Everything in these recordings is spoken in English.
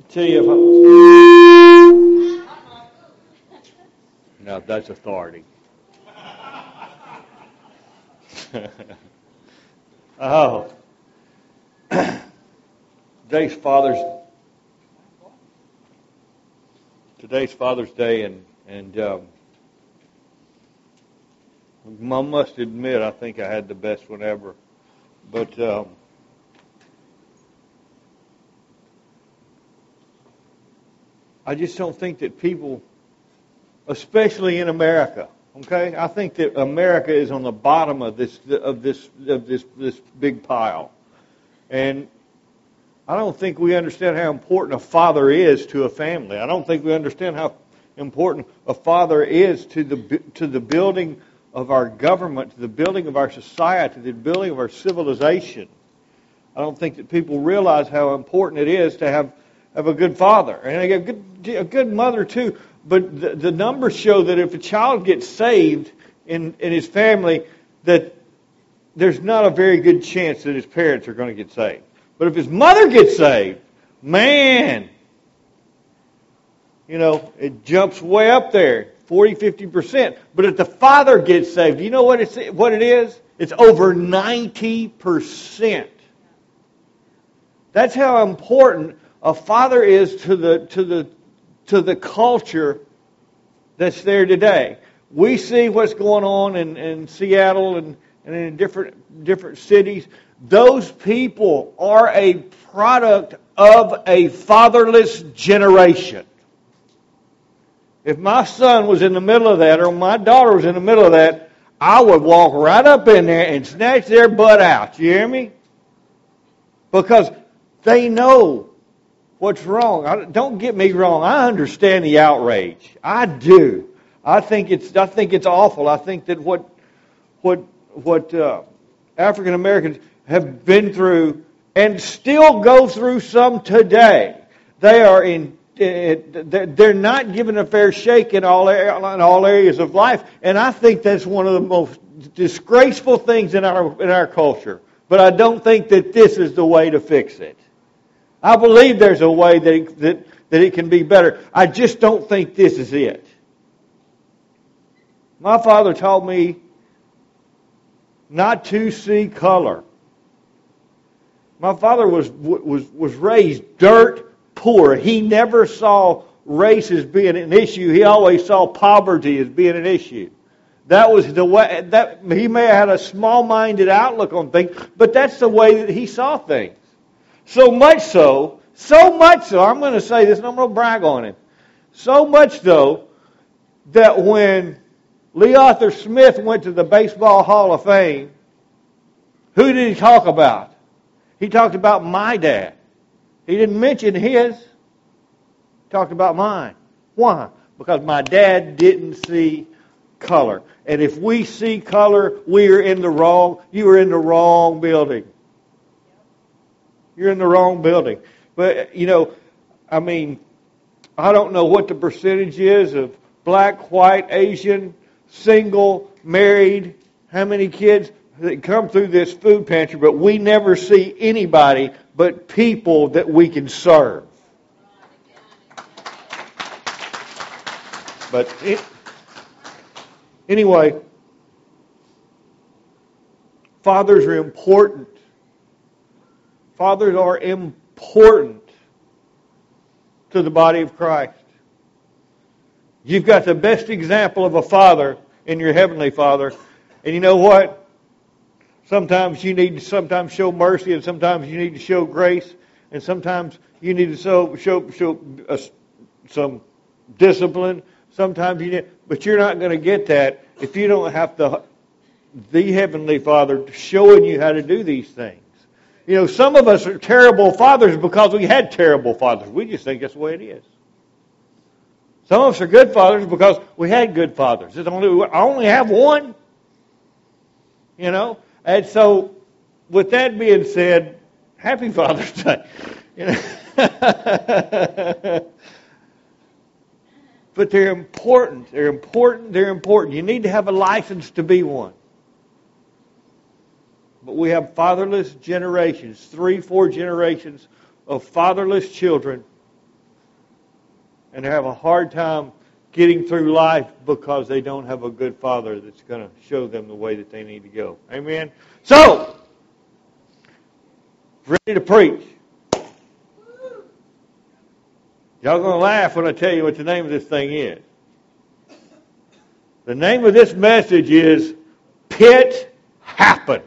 Tell you no, that's authority. Oh, today's Father's Day, and I must admit, I think I had the best one ever. But I just don't think that people, especially in America, okay, I think that America is on the bottom of this big pile, and I don't think we understand how important a father is to a family. I don't think we understand how important a father is to the building of our government, to the building of our society, to the building of our civilization. I don't think that people realize how important it is to have a good father and a good mother too. But the numbers show that if a child gets saved in his family, that there's not a very good chance that his parents are going to get saved. But if his mother gets saved, man, it jumps way up there, 40, 50%. But if the father gets saved, you know what it is? It's over 90%. That's how important a father is to the culture that's there today. We see what's going on in Seattle and in different cities. Those people are a product of a fatherless generation. If my son was in the middle of that, or my daughter was in the middle of that, I would walk right up in there and snatch their butt out. You hear me? Because they know what's wrong. Don't get me wrong. I understand the outrage. I do. I think it's awful. I think that what African Americans have been through and still go through some today. They're not given a fair shake in all areas of life, and I think that's one of the most disgraceful things in our culture. But I don't think that this is the way to fix it. I believe there's a way that it can be better. I just don't think this is it. My father taught me not to see color. My father was raised dirt poor. He never saw race as being an issue. He always saw poverty as being an issue. That was the way that he may have had a small-minded outlook on things, but that's the way that he saw things. So much so, I'm going to say this and I'm going to brag on him. So much so that when Lee Arthur Smith went to the Baseball Hall of Fame, who did he talk about? He talked about my dad. He didn't mention his. He talked about mine. Why? Because my dad didn't see color. And if we see color, you are in the wrong building. You're in the wrong building. But, I don't know what the percentage is of black, white, Asian, single, married, how many kids that come through this food pantry, but we never see anybody but people that we can serve. But anyway, fathers are important. Fathers are important to the body of Christ. You've got the best example of a father in your Heavenly Father. And you know what? Sometimes you need to show mercy, and sometimes you need to show grace, and sometimes you need to show some discipline. Sometimes but you're not going to get that if you don't have the Heavenly Father showing you how to do these things. Some of us are terrible fathers because we had terrible fathers. We just think that's the way it is. Some of us are good fathers because we had good fathers. I only have one. And so, with that being said, happy Father's Day. But they're important. They're important. They're important. You need to have a license to be one. But we have fatherless generations, 3-4 generations of fatherless children and they have a hard time getting through life because they don't have a good father that's going to show them the way that they need to go. Amen? So, ready to preach. Y'all going to laugh when I tell you what the name of this thing is. The name of this message is Pit Happens.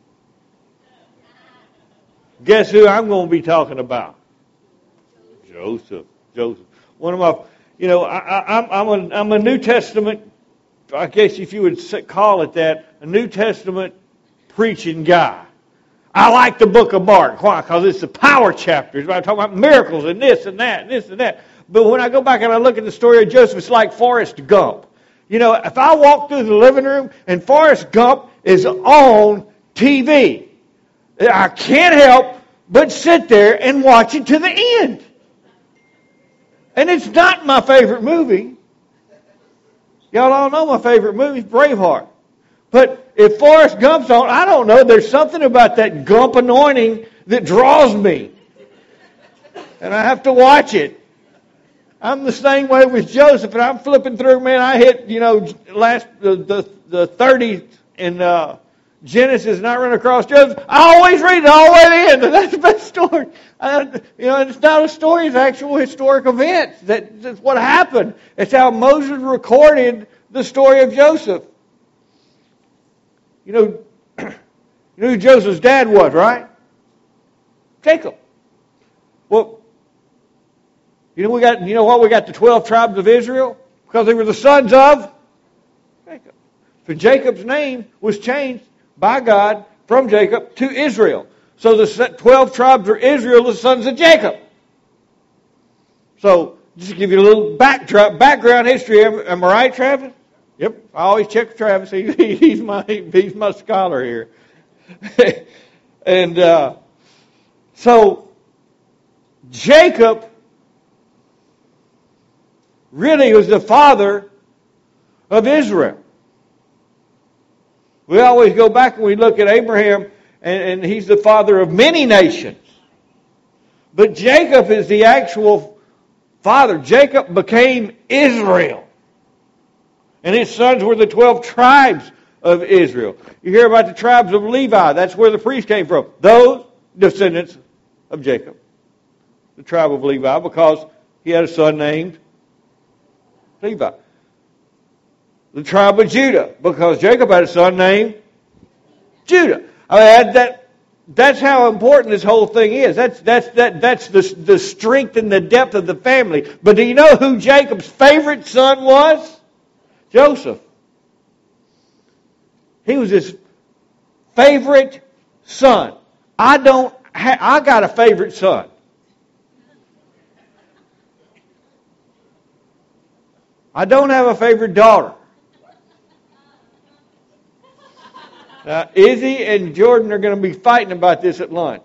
Guess who I'm going to be talking about? Joseph. One of my, I'm a New Testament, I guess if you would call it that, a New Testament preaching guy. I like the book of Mark. Why? Because it's the power chapters. I'm talking about miracles and this and that and this and that. But when I go back and I look at the story of Joseph, it's like Forrest Gump. If I walk through the living room and Forrest Gump is on TV, I can't help but sit there and watch it to the end. And it's not my favorite movie. Y'all all know my favorite movie is Braveheart. But if Forrest Gump's on, I don't know, there's something about that Gump anointing that draws me. And I have to watch it. I'm the same way with Joseph, and I'm flipping through, man, I hit, the 30s in Genesis, and I run across Joseph. I always read it all the way to the end, and that's the best story. And it's not a story, it's actual historic events. That's what happened. It's how Moses recorded the story of Joseph. You know who Joseph's dad was, right? Jacob. Well, we got the 12 tribes of Israel? Because they were the sons of Jacob. So Jacob's name was changed by God from Jacob to Israel. So the 12 tribes are Israel, the sons of Jacob. So, just to give you a little background history, am I right, Travis? Yep, I always check with Travis. He's my scholar here. And so Jacob really was the father of Israel. We always go back and we look at Abraham, and he's the father of many nations. But Jacob is the actual father. Jacob became Israel. And his sons were the 12 tribes of Israel. You hear about the tribes of Levi. That's where the priest came from. Those descendants of Jacob. The tribe of Levi, because he had a son named Levi. The tribe of Judah, because Jacob had a son named Judah. That's how important this whole thing is. That's the strength and the depth of the family. But do you know who Jacob's favorite son was? Joseph. He was his favorite son. I got a favorite son. I don't have a favorite daughter. Now, Izzy and Jordan are going to be fighting about this at lunch.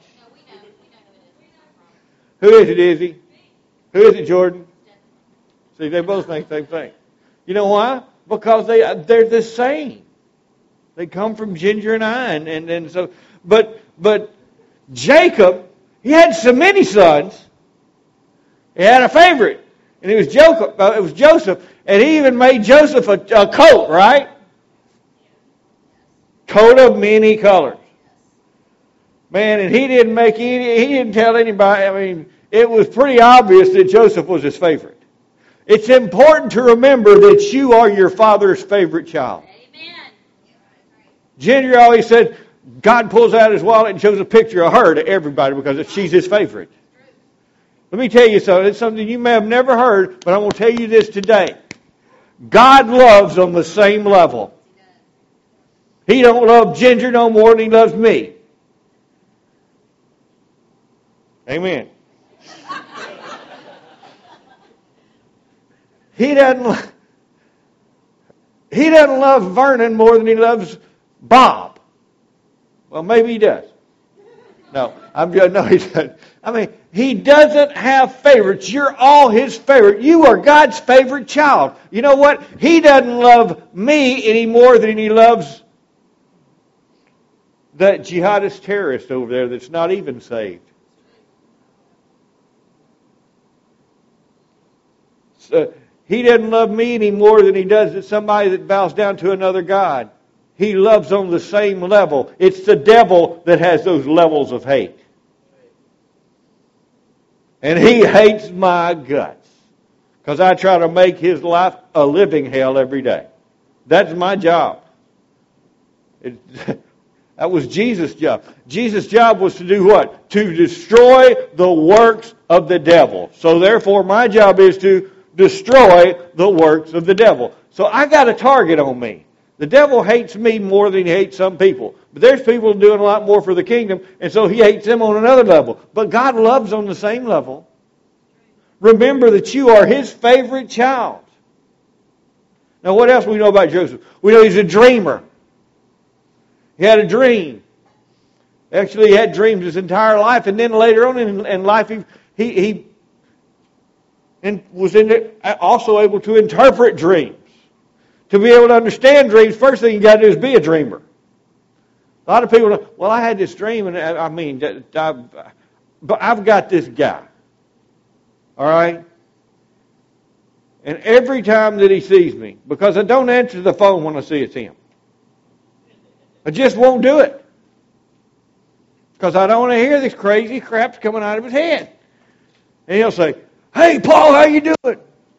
Who is it, Izzy? Who is it, Jordan? See, they both think the same thing. You know why? Because they're the same. They come from Ginger and I, and so. But Jacob, he had so many sons. He had a favorite, and it was Jacob. It was Joseph, and he even made Joseph a coat, right? Coat of many colors. Man, and he didn't tell anybody. I mean, it was pretty obvious that Joseph was his favorite. It's important to remember that you are your father's favorite child. Amen. Ginger always said, God pulls out his wallet and shows a picture of her to everybody because she's his favorite. Let me tell you something. It's something you may have never heard, but I'm going to tell you this today. God loves on the same level. He don't love Ginger no more than he loves me. Amen. He doesn't love Vernon more than he loves Bob. Well, maybe he does. No, he doesn't. I mean, he doesn't have favorites. You're all his favorite. You are God's favorite child. You know what? He doesn't love me any more than he loves that jihadist terrorist over there that's not even saved. He doesn't love me any more than he does somebody that bows down to another god. He loves on the same level. It's the devil that has those levels of hate. And he hates my guts because I try to make his life a living hell every day. That's my job. That was Jesus' job. Jesus' job was to do what? To destroy the works of the devil. So therefore, my job is to destroy the works of the devil. So I got a target on me. The devil hates me more than he hates some people. But there's people doing a lot more for the kingdom, and so he hates them on another level. But God loves on the same level. Remember that you are his favorite child. Now, what else we know about Joseph? We know he's a dreamer. He had a dream. Actually, he had dreams his entire life, and then later on in life, he was also able to interpret dreams. To be able to understand dreams, first thing you got to do is be a dreamer. A lot of people know, well, I had this dream, and but I've got this guy. All right? And every time that he sees me, because I don't answer the phone when I see it's him. I just won't do it. Because I don't want to hear this crazy crap coming out of his head. And he'll say, "Hey, Paul, how you doing?"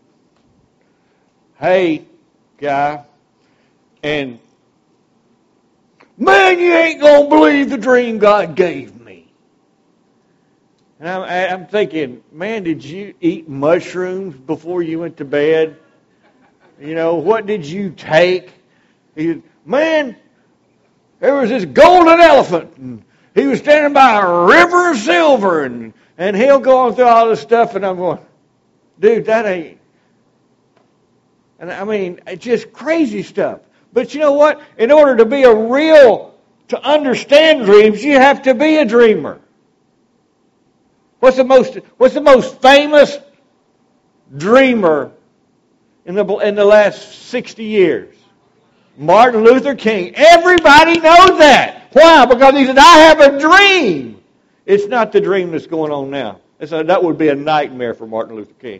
"Hey, guy." And, "Man, you ain't going to believe the dream God gave me." And I'm thinking, man, did you eat mushrooms before you went to bed? You know, what did you take? Man, there was this golden elephant, and he was standing by a river of silver, and he'll go on through all this stuff, and I'm going, dude, that ain't... And I mean, it's just crazy stuff. But you know what? In order to understand dreams, you have to be a dreamer. What's the most famous dreamer in the last 60 years? Martin Luther King. Everybody knows that. Why? Because he said, "I have a dream." It's not the dream that's going on now. That would be a nightmare for Martin Luther King.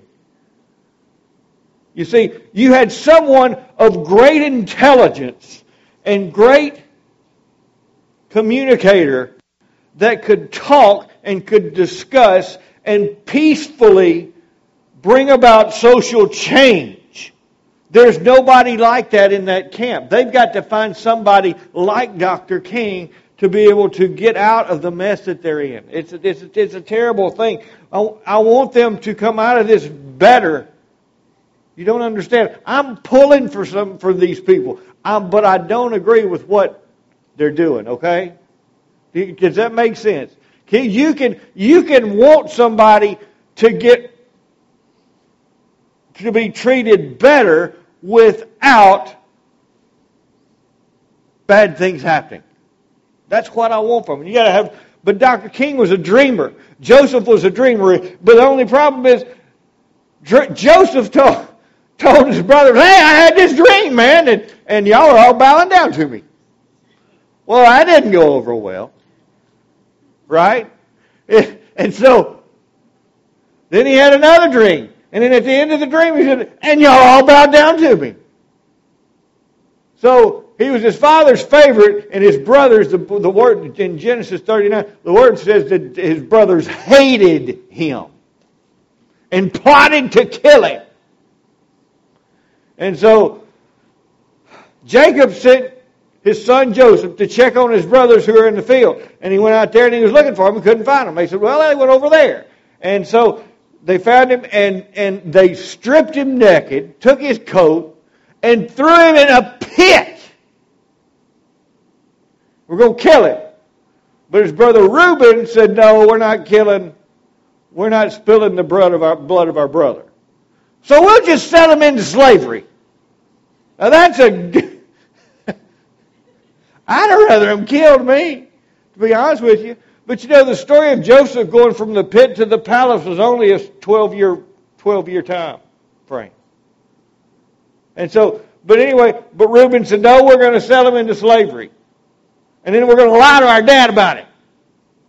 You see, you had someone of great intelligence and great communicator that could talk and could discuss and peacefully bring about social change. There's nobody like that in that camp. They've got to find somebody like Dr. King to be able to get out of the mess that they're in. It's a terrible thing. I want them to come out of this better. You don't understand. I'm pulling for these people, but I don't agree with what they're doing. Okay? Does that make sense? You can want somebody to be treated better without bad things happening. That's what I want from them. But Dr. King was a dreamer. Joseph was a dreamer. But the only problem is, Joseph told his brothers, "Hey, I had this dream, man, and y'all are all bowing down to me." Well, that didn't go over well. Right? And so, then he had another dream. And then at the end of the dream, he said, "And y'all all bowed down to me." So, he was his father's favorite, and his brothers, the word in Genesis 39, the word says that his brothers hated him and plotted to kill him. And so, Jacob sent his son Joseph to check on his brothers who were in the field. And he went out there and he was looking for them and couldn't find them. They said, "Well, they went over there." And so they found him and they stripped him naked, took his coat, and threw him in a pit. "We're going to kill him." But his brother Reuben said, "No, we're not spilling the blood of our brother. So we'll just sell him into slavery." Now that's I'd have rather him killed me, to be honest with you. But you know, the story of Joseph going from the pit to the palace was only a 12-year time frame. And so, but Reuben said, "No, we're going to sell him into slavery. And then we're going to lie to our dad about it."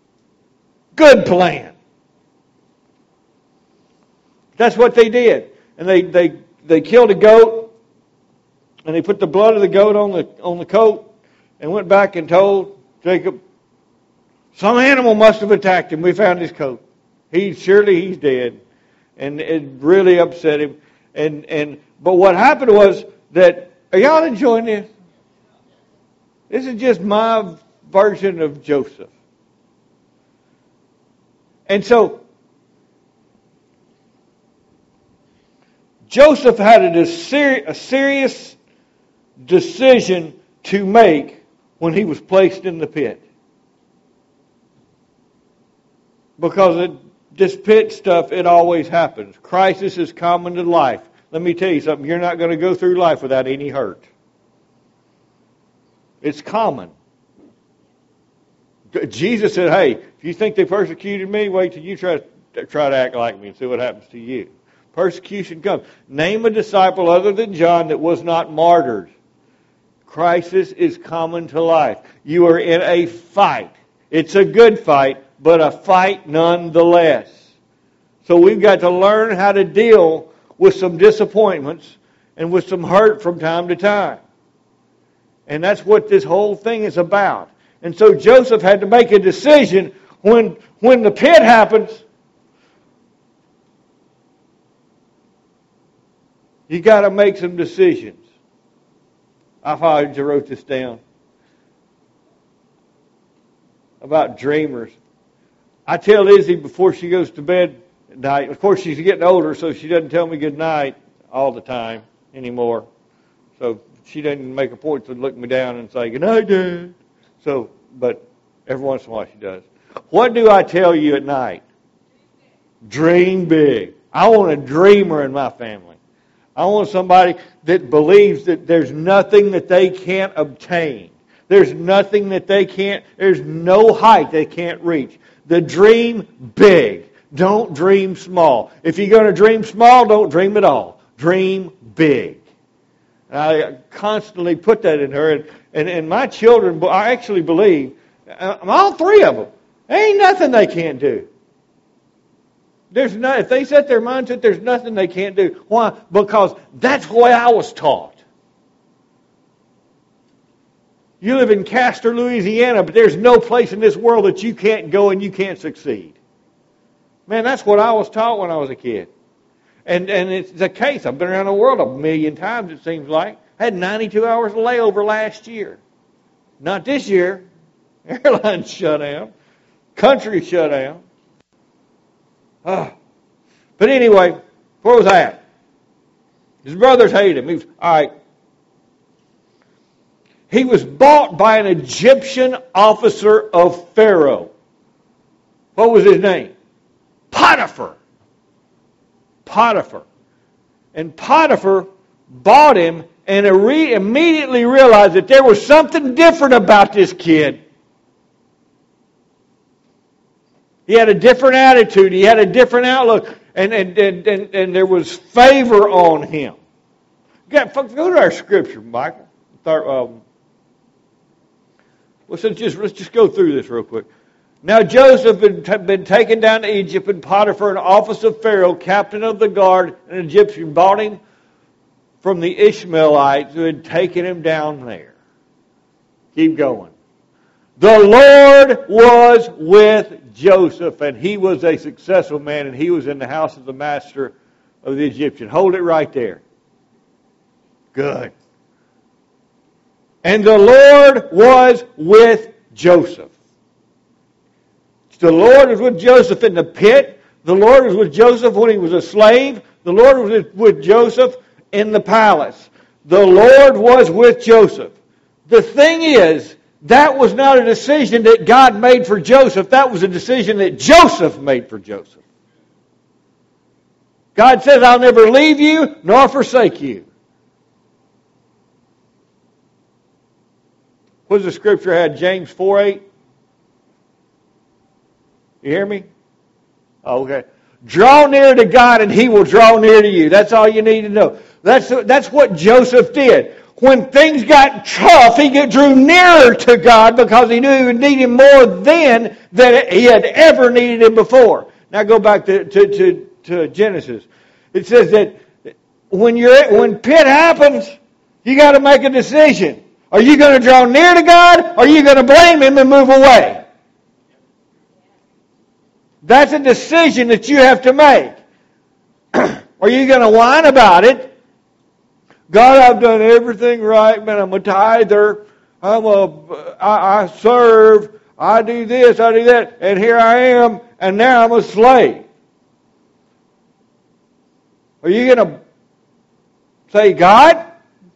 Good plan. That's what they did. and they killed a goat, and they put the blood of the goat on the coat, and went back and told Jacob, some animal must have attacked him. We found his coat. Surely he's dead. And it really upset him. But what happened was that, are y'all enjoying this? This is just my version of Joseph. And so, Joseph had a serious decision to make when he was placed in the pit. Because this pit stuff, it always happens. Crisis is common to life. Let me tell you something. You're not going to go through life without any hurt. It's common. Jesus said, hey, if you think they persecuted me, wait till you try to act like me and see what happens to you. Persecution comes. Name a disciple other than John that was not martyred. Crisis is common to life. You are in a fight. It's a good fight, but a fight nonetheless. So we've got to learn how to deal with some disappointments and with some hurt from time to time. And that's what this whole thing is about. And so Joseph had to make a decision when the pit happens. You got to make some decisions. I wrote this down about dreamers. I tell Izzy before she goes to bed at night. Of course, she's getting older, so she doesn't tell me good night all the time anymore. So she doesn't make a point to look me down and say, good night, Dad. So, but every once in a while she does. What do I tell you at night? Dream big. I want a dreamer in my family. I want somebody that believes that there's nothing that they can't obtain. There's nothing that there's no height they can't reach. The dream big. Don't dream small. If you're going to dream small, don't dream at all. Dream big. And I constantly put that in her. And my children, I actually believe, all three of them, there ain't nothing they can't do. If they set their mind to it, there's nothing they can't do. Why? Because that's the way I was taught. You live in Castor, Louisiana, but there's no place in this world that you can't go and you can't succeed. Man, that's what I was taught when I was a kid. And it's the case. I've been around the world a million times, it seems like. I had 92 hours of layover last year. Not this year. Airlines shut down. Country shut down. But anyway, where was I at? His brothers hated him. All right. He was bought by an Egyptian officer of Pharaoh. What was his name? Potiphar. Potiphar. And Potiphar bought him and immediately realized that there was something different about this kid. He had a different attitude. He had a different outlook. And there was favor on him. Go to our scripture, Michael. Let's just go through this real quick. Now Joseph had been taken down to Egypt, and Potiphar, an officer of Pharaoh, captain of the guard, an Egyptian, bought him from the Ishmaelites who had taken him down there. Keep going. The Lord was with Joseph, and he was a successful man, and he was in the house of the master of the Egyptian. Hold it right there. Good. And the Lord was with Joseph. The Lord was with Joseph in the pit. The Lord was with Joseph when he was a slave. The Lord was with Joseph in the palace. The Lord was with Joseph. The thing is, that was not a decision that God made for Joseph. That was a decision that Joseph made for Joseph. God says, I'll never leave you nor forsake you. What does the scripture have? James 4:8. You hear me? Oh, okay. Draw near to God and He will draw near to you. That's all you need to know. That's what Joseph did. When things got tough, he drew nearer to God because he knew he would need Him more then than he had ever needed Him before. Now go back to Genesis. It says that when pit happens, you got to make a decision. Are you going to draw near to God, or are you going to blame Him and move away? That's a decision that you have to make. Are you going to whine about it? God, I've done everything right, man. I'm a tither. I serve. I do this. I do that. And here I am, and now I'm a slave. Are you going to say, God,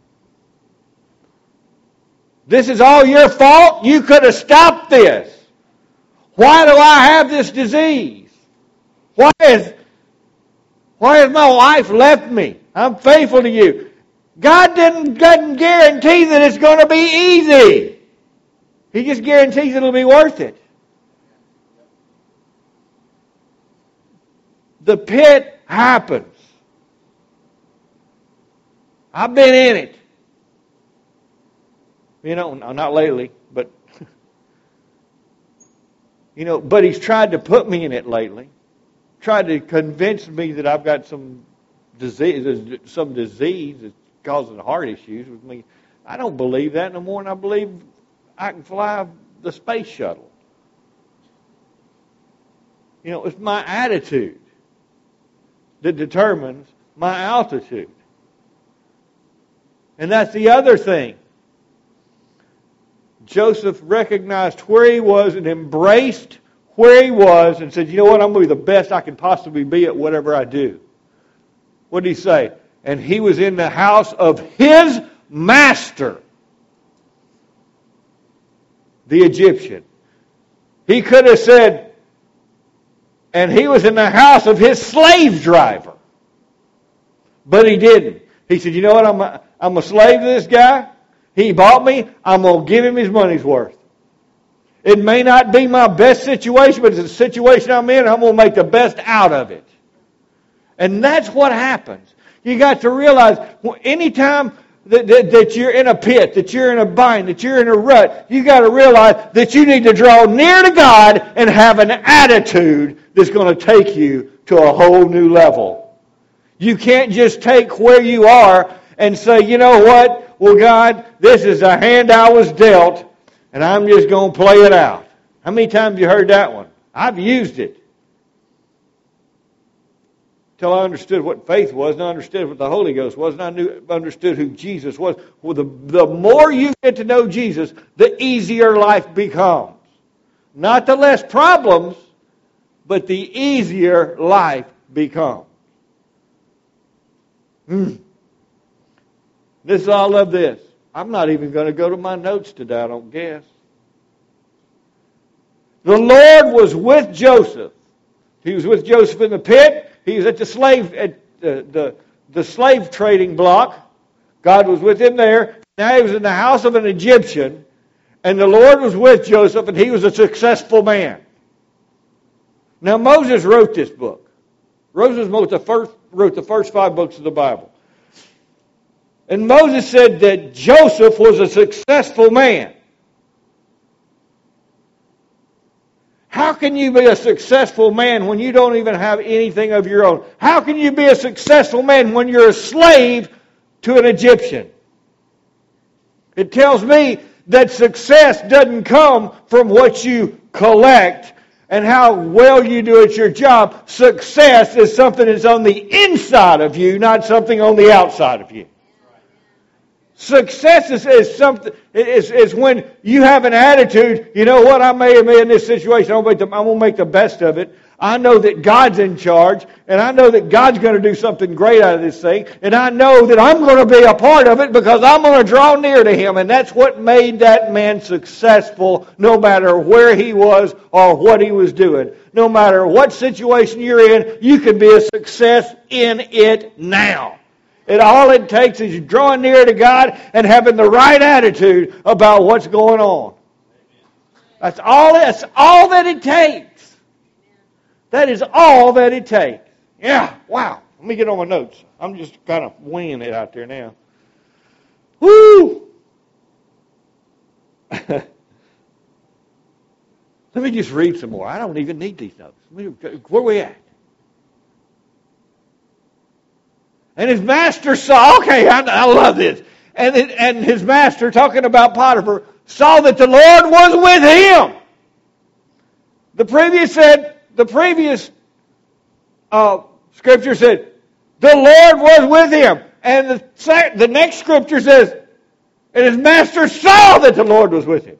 this is all your fault? You could have stopped this. Why do I have this disease? Why has my wife left me? I'm faithful to you. God doesn't guarantee that it's going to be easy. He just guarantees it'll be worth it. The pit happens. I've been in it. Not lately, but but He's tried to put me in it lately. Tried to convince me that I've got some disease that's causing heart issues with me. I don't believe that no more, and I believe I can fly the space shuttle. It's my attitude that determines my altitude. And that's the other thing. Joseph recognized where he was and embraced where he was and said, you know what, I'm going to be the best I can possibly be at whatever I do. What did he say? And he was in the house of his master, the Egyptian. He could have said, and he was in the house of his slave driver. But he didn't. He said, you know what, I'm a slave to this guy. He bought me. I'm going to give him his money's worth. It may not be my best situation, but it's a situation I'm in, and I'm going to make the best out of it. And that's what happens. You got to realize, anytime that you're in a pit, that you're in a bind, that you're in a rut, you got to realize that you need to draw near to God and have an attitude that's going to take you to a whole new level. You can't just take where you are and say, you know what? Well, God, this is a hand I was dealt, and I'm just going to play it out. How many times have you heard that one? I've used it. Until I understood what faith was, and I understood what the Holy Ghost was, and I understood who Jesus was. Well, the more you get to know Jesus, the easier life becomes. Not the less problems, but the easier life becomes. This is all of this. I'm not even going to go to my notes today, I don't guess. The Lord was with Joseph. He was with Joseph in the pit. He was at the slave trading block. God was with him there. Now he was in the house of an Egyptian. And the Lord was with Joseph, and he was a successful man. Now Moses wrote this book. Moses wrote the first 5 books of the Bible. And Moses said that Joseph was a successful man. How can you be a successful man when you don't even have anything of your own? How can you be a successful man when you're a slave to an Egyptian? It tells me that success doesn't come from what you collect and how well you do at your job. Success is something that's on the inside of you, not something on the outside of you. Success is when you have an attitude, you know what, I may have been in this situation, I'm going to make the best of it. I know that God's in charge, and I know that God's going to do something great out of this thing, and I know that I'm going to be a part of it because I'm going to draw near to Him, and that's what made that man successful no matter where he was or what he was doing. No matter what situation you're in, you can be a success in it now. All it takes is you drawing near to God and having the right attitude about what's going on. That's all that it takes. That is all that it takes. Yeah, wow. Let me get on my notes. I'm just kind of winging it out there now. Woo! Let me just read some more. I don't even need these notes. Where are we at? And his master saw, okay, I love this. And his master, talking about Potiphar, saw that the Lord was with him. The previous scripture said, the Lord was with him. And the next scripture says, and his master saw that the Lord was with him.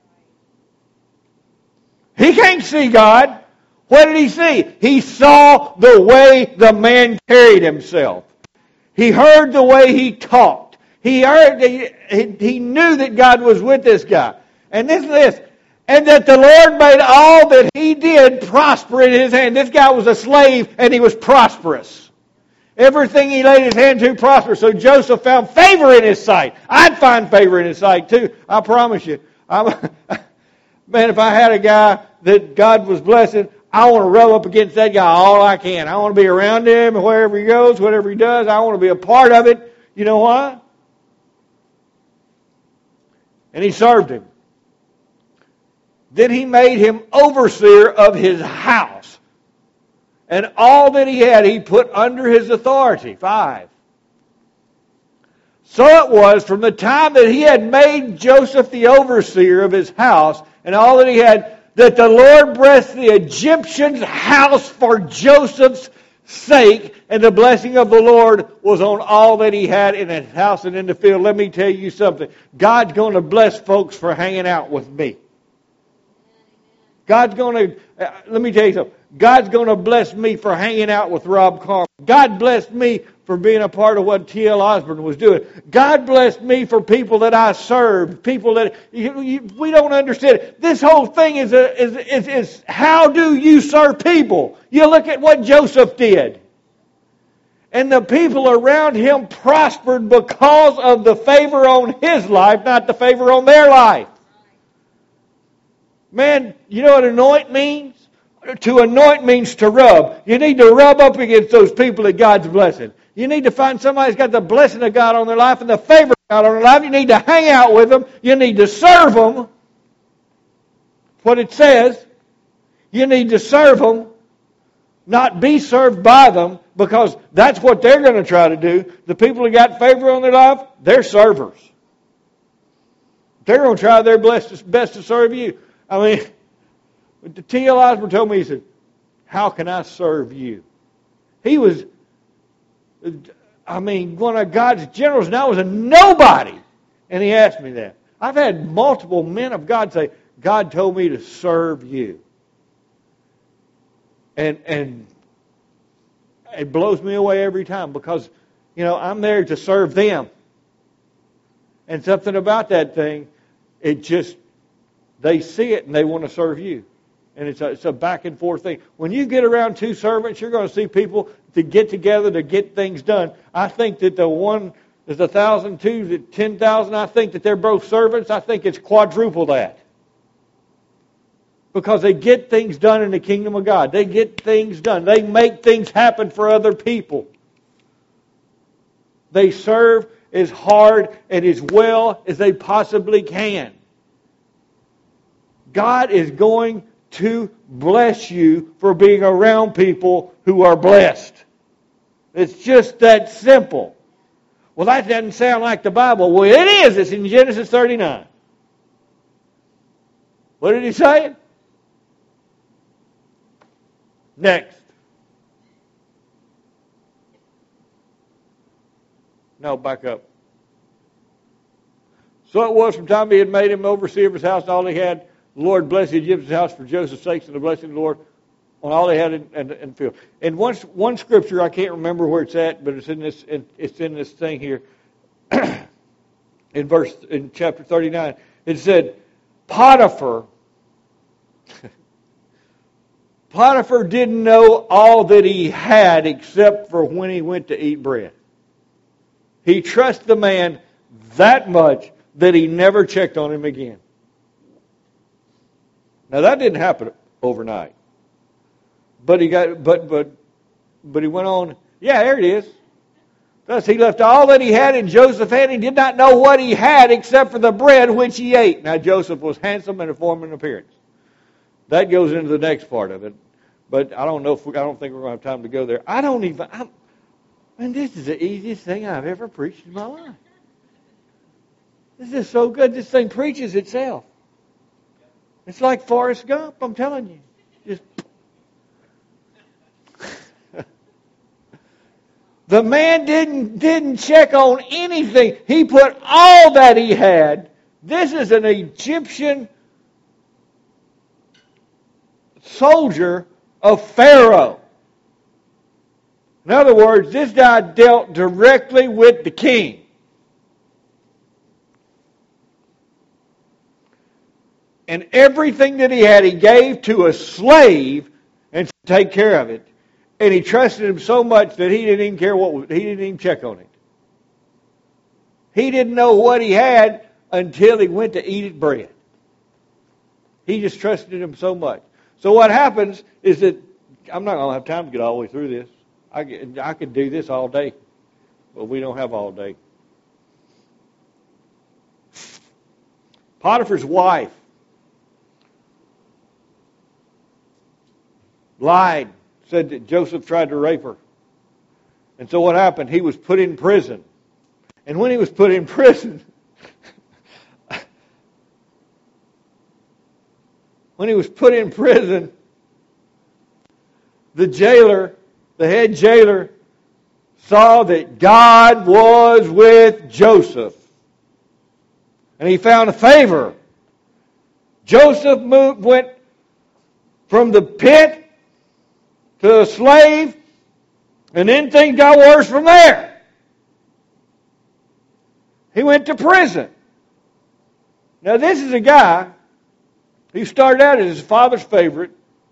He can't see God. What did he see? He saw the way the man carried himself. He heard the way he talked. He knew that God was with this guy. And this. And that the Lord made all that he did prosper in his hand. This guy was a slave and he was prosperous. Everything he laid his hand to prospered. So Joseph found favor in his sight. I'd find favor in his sight too. I promise you. Man, if I had a guy that God was blessing, I want to rub up against that guy all I can. I want to be around him wherever he goes, whatever he does. I want to be a part of it. You know why? And he served him. Then he made him overseer of his house. And all that he had, he put under his authority. 5. So it was from the time that he had made Joseph the overseer of his house, and all that he had, that the Lord blessed the Egyptian's house for Joseph's sake, and the blessing of the Lord was on all that he had in his house and in the field. Let me tell you something. God's going to bless folks for hanging out with me. Let me tell you something. God's going to bless me for hanging out with Rob Carmen. God blessed me for being a part of what T.L. Osborne was doing. God blessed me for people that I served, people that we don't understand. This whole thing is how do you serve people? You look at what Joseph did. And the people around him prospered because of the favor on his life, not the favor on their life. Man, you know what anoint means? To anoint means to rub. You need to rub up against those people that God's blessing. You need to find somebody who's got the blessing of God on their life and the favor of God on their life. You need to hang out with them. You need to serve them. What it says. You need to serve them, not be served by them, because that's what they're going to try to do. The people who got favor on their life, they're servers. They're going to try their best to serve you. I mean, T.L. Osborne told me, he said, how can I serve you? He was, one of God's generals, and I was a nobody. And he asked me that. I've had multiple men of God say, God told me to serve you. And it blows me away every time because, I'm there to serve them. And something about that thing, they see it and they want to serve you. And it's a back and forth thing. When you get around two servants, you're going to see people to get together to get things done. I think that the one is 1,000, two is 10,000. I think that they're both servants. I think it's quadruple that. Because they get things done in the kingdom of God. They get things done. They make things happen for other people. They serve as hard and as well as they possibly can. God is going to bless you for being around people who are blessed. It's just that simple. Well, that doesn't sound like the Bible. Well, it is. It's in Genesis 39. What did he say? Next. No, back up. So it was from the time he had made him overseer of his house and all he had. The Lord blessed the Egyptian's house for Joseph's sake, and the blessing of the Lord on all they had in the field. In one scripture, I can't remember where it's at, but it's in this thing here. in chapter 39, it said, Potiphar didn't know all that he had except for when he went to eat bread. He trusted the man that much that he never checked on him again. Now that didn't happen overnight. But he went on, yeah, there it is. Thus he left all that he had in Joseph's hand. He did not know what he had except for the bread which he ate. Now Joseph was handsome in form and appearance. That goes into the next part of it. But I don't think we're going to have time to go there. And this is the easiest thing I've ever preached in my life. This is so good. This thing preaches itself. It's like Forrest Gump, I'm telling you. Just the man didn't check on anything. He put all that he had. This is an Egyptian soldier of Pharaoh. In other words, this guy dealt directly with the king. And everything that he had, he gave to a slave and to take care of it. And he trusted him so much that he didn't even care he didn't even check on it. He didn't know what he had until he went to eat bread. He just trusted him so much. So what happens is that I'm not going to have time to get all the way through this. I could do this all day, but we don't have all day. Potiphar's wife lied, said that Joseph tried to rape her. And so what happened? He was put in prison. And when he was put in prison, the jailer, the head jailer, saw that God was with Joseph. And he found favor. Joseph went from the pit to a slave, and then things got worse from there. He went to prison. Now this is a guy who started out as his father's favorite.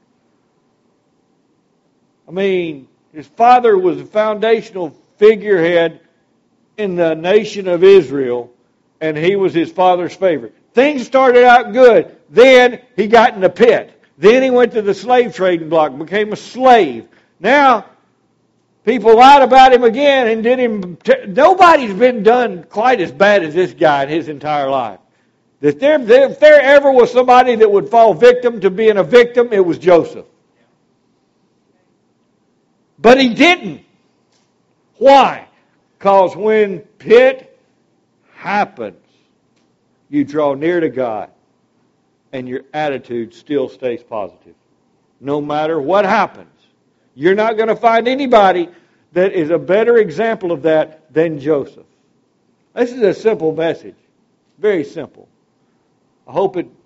I mean, his father was a foundational figurehead in the nation of Israel, and he was his father's favorite. Things started out good. Then he got in the pit. Then he went to the slave trading block, became a slave. Now, people lied about him again and did him. Nobody's been done quite as bad as this guy in his entire life. If there ever was somebody that would fall victim to being a victim, it was Joseph. But he didn't. Why? Because when pit happens, you draw near to God, and your attitude still stays positive. No matter what happens. You're not going to find anybody that is a better example of that than Joseph. This is a simple message. Very simple. I hope that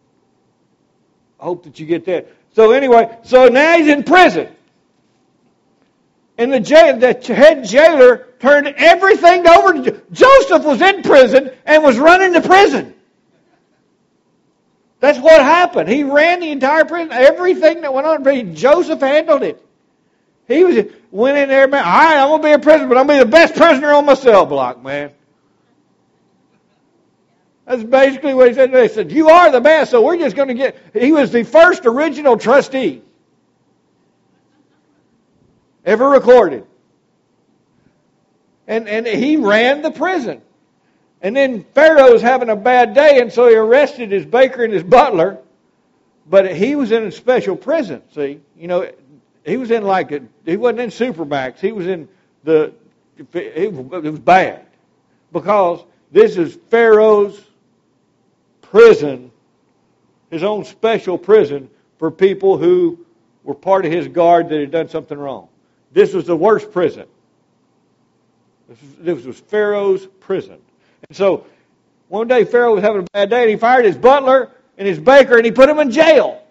you get that. So anyway, so now he's in prison. And the head jailer turned everything over to Joseph was in prison and was running the prison. That's what happened. He ran the entire prison. Everything that went on, Joseph handled it. He went in there, man, all right, I'm going to be a prisoner, but I'm going to be the best prisoner on my cell block, man. That's basically what he said. They said, you are the best, so we're just going to get... He was the first original trustee ever recorded. And he ran the prison. And then Pharaoh was having a bad day, and so he arrested his baker and his butler. But he was in a special prison, see. You know, he was in he wasn't in Supermax. He was in it was bad. Because this is Pharaoh's prison, his own special prison for people who were part of his guard that had done something wrong. This was the worst prison. This was Pharaoh's prison. And so, one day Pharaoh was having a bad day, and he fired his butler and his baker, and he put them in jail.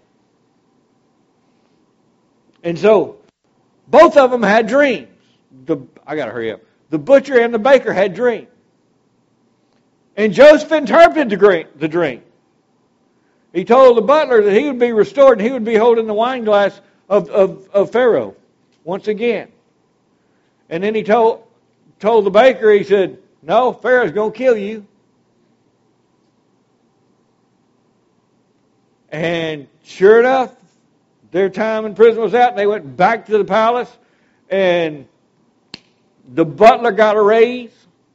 And so, both of them had dreams. I got to hurry up. The butcher and the baker had dreams. And Joseph interpreted the dream. He told the butler that he would be restored, and he would be holding the wine glass of Pharaoh once again. And then he told the baker, he said, no, Pharaoh's going to kill you. And sure enough, their time in prison was out, and they went back to the palace, and the butler got a raise,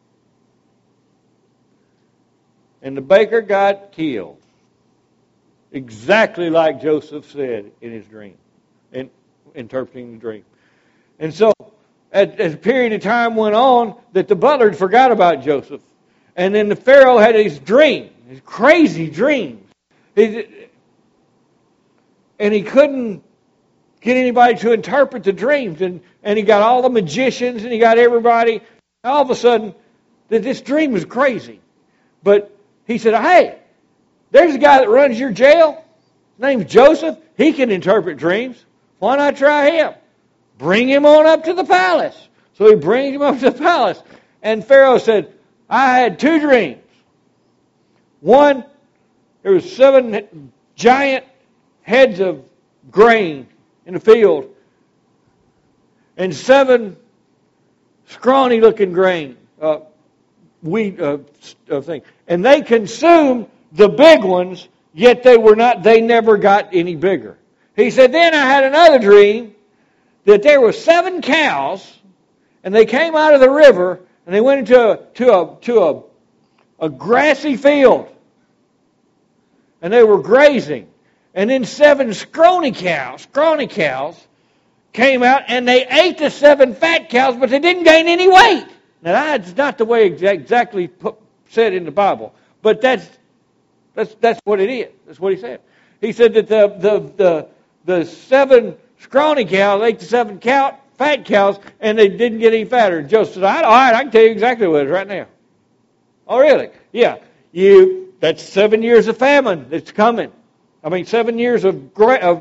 and the baker got killed. Exactly like Joseph said in his dream, in interpreting the dream. And so, as a period of time went on, that the butler forgot about Joseph. And then the Pharaoh had his dream, his crazy dreams. And he couldn't get anybody to interpret the dreams. And he got all the magicians and he got everybody. All of a sudden, this dream was crazy. But he said, hey, there's a guy that runs your jail. His name's Joseph. He can interpret dreams. Why not try him? Bring him on up to the palace. So he brings him up to the palace. And Pharaoh said, I had 2 dreams. One, there was 7 giant heads of grain in the field. And 7 scrawny-looking grain, wheat thing. And they consumed the big ones, yet they never got any bigger. He said, then I had another dream that there were 7 cows, and they came out of the river, and they went into a grassy field, and they were grazing. And then 7 scrawny cows came out, and they ate the 7 fat cows, but they didn't gain any weight. Now that's not the way exactly said in the Bible, but that's what it is. That's what he said. He said that the 7 scrawny cows ate the 7 fat cows, and they didn't get any fatter. And Joseph said, all right, I can tell you exactly what it is right now. Oh, really? Yeah. That's 7 years of famine that's coming. 7 years of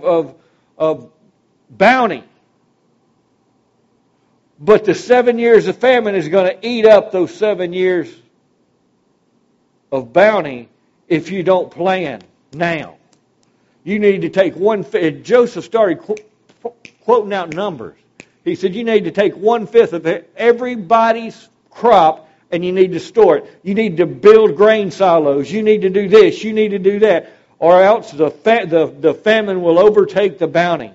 bounty. But the 7 years of famine is going to eat up those 7 years of bounty if you don't plan now. You need to take Joseph started quoting out numbers. He said you need to take 1/5 of everybody's crop and you need to store it. You need to build grain silos. You need to do this. You need to do that. Or else the famine will overtake the bounty.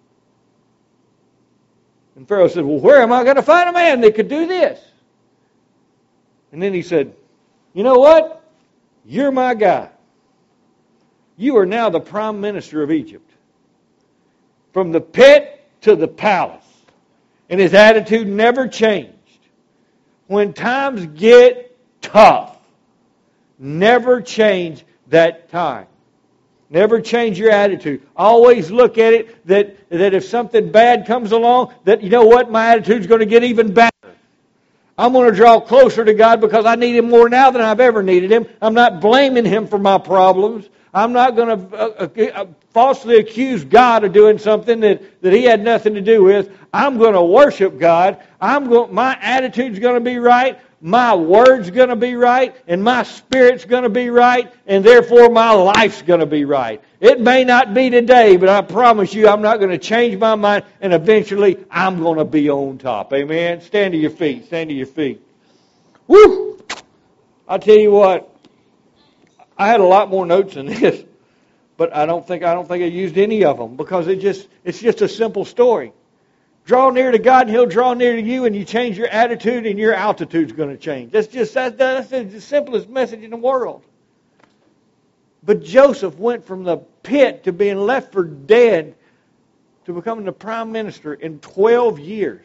And Pharaoh said, well, where am I going to find a man that could do this? And then he said, you know what? You're my guy. You are now the prime minister of Egypt. From the pit to the palace. And his attitude never changed. When times get tough, never change that time. Never change your attitude. Always look at it that if something bad comes along, that you know what, my attitude's going to get even better. I'm going to draw closer to God because I need Him more now than I've ever needed Him. I'm not blaming Him for my problems. I'm not going to falsely accuse God of doing something that He had nothing to do with. I'm going to worship God. My attitude's going to be right. My word's going to be right, and my spirit's going to be right, and therefore my life's going to be right. It may not be today, but I promise you I'm not going to change my mind, and eventually I'm going to be on top. Amen? Stand to your feet. Stand to your feet. Woo! I'll tell you what, I had a lot more notes than this, but I don't think I used any of them because it's just a simple story. Draw near to God and He'll draw near to you, and you change your attitude and your altitude's going to change. That's the simplest message in the world. But Joseph went from the pit to being left for dead to becoming the prime minister in 12 years.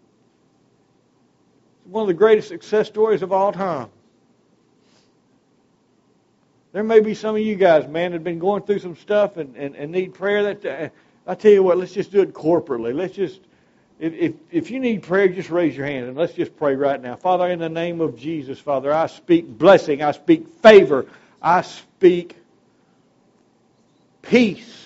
It's one of the greatest success stories of all time. There may be some of you guys, man, that have been going through some stuff and need prayer. I tell you what, let's just do it corporately. Let's just... If you need prayer, just raise your hand and let's just pray right now. Father, in the name of Jesus, Father, I speak blessing. I speak favor. I speak peace.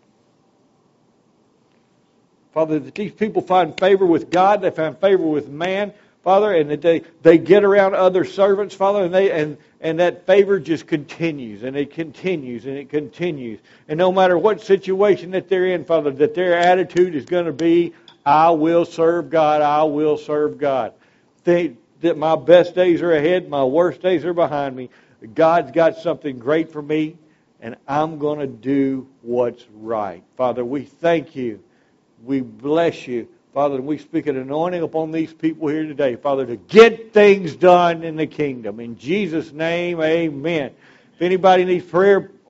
Father, that these people find favor with God. They find favor with man, Father, and that they get around other servants, Father, and that favor just continues, and it continues, and it continues. And no matter what situation that they're in, Father, that their attitude is going to be, I will serve God. I will serve God. Think that my best days are ahead. My worst days are behind me. God's got something great for me, and I'm going to do what's right. Father, we thank you. We bless you. Father, and we speak an anointing upon these people here today, Father, to get things done in the kingdom. In Jesus' name, amen. If anybody needs prayer,